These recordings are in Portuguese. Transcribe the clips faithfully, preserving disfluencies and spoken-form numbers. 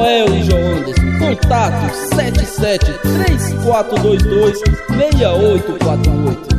Joel e João Anderson. Contato sete sete três quatro dois dois seis oito quatro oito.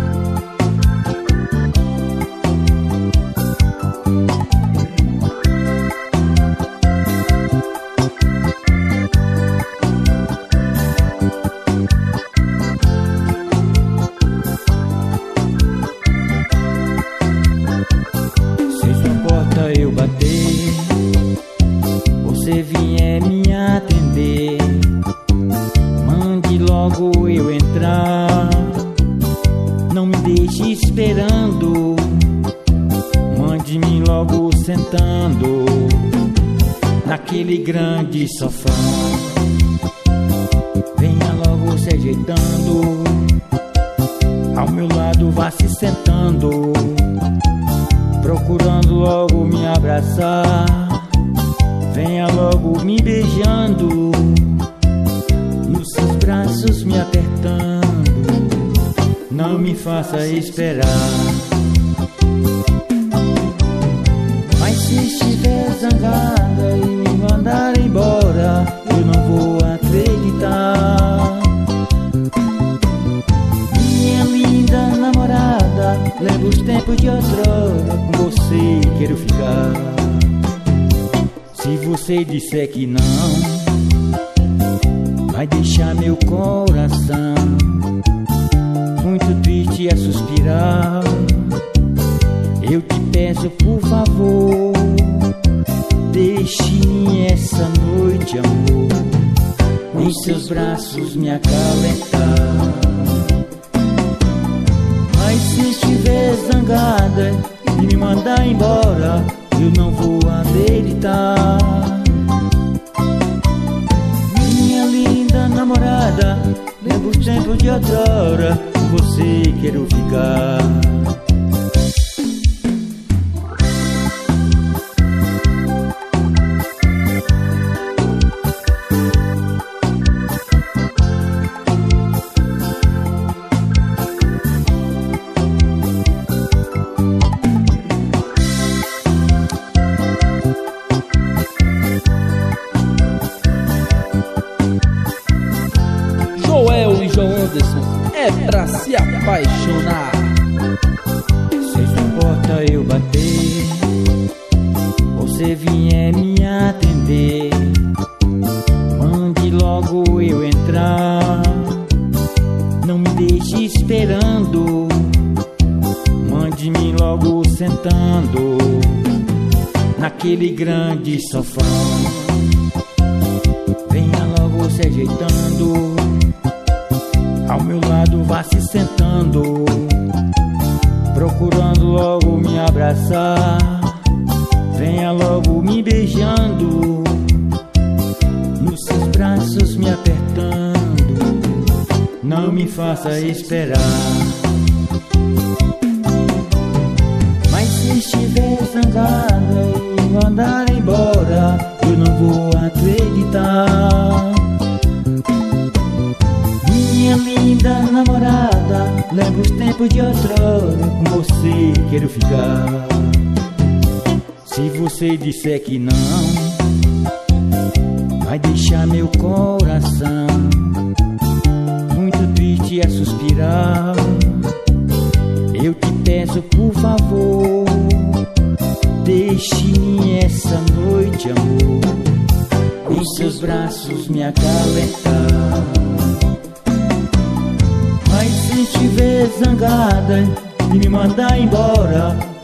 Eu bater, você vier me atender, mande logo eu entrar, não me deixe esperando, mande-me logo sentando naquele grande sofá, venha logo se ajeitando, ao meu lado vá se sentando, procurando logo me abraçar, venha logo me beijando, nos seus braços me apertando, não me faça esperar. Mas se estiver zangada e me mandar embora, eu não vou acreditar. Minha linda namorada, lembra os tempos de outrora, com você quero ficar. Se você disser que não, vai deixar meu coração muito triste a suspirar. Eu te peço por favor, deixe-me essa noite, amor, em seus braços me acalentar. Mas se estiver zangada e me mandar embora, eu não vou acreditar. Minha linda namorada, lembra os tempos de outrora, com você quero ficar. Joel e João Anderson, é pra se apaixonar. Se suporta eu bater, você vier me atender, mande logo eu entrar, não me deixe esperando, mande-me logo sentando naquele grande sofá, venha logo se ajeitando, ao meu lado vá se sentando, procurando logo me abraçar, venha logo me beijando, nos seus braços me apertando, não me faça esperar. Mas se estiver zangada e me mandar embora, eu não vou acreditar. Minha linda namorada, lembra os tempos de outrora, com você quero ficar. Se você disser que não, vai deixar meu coração muito triste a suspirar. Eu te peço por favor, deixe-me essa noite, amor, em seus braços me acalentar. Mas se estiver zangada e me mandar embora,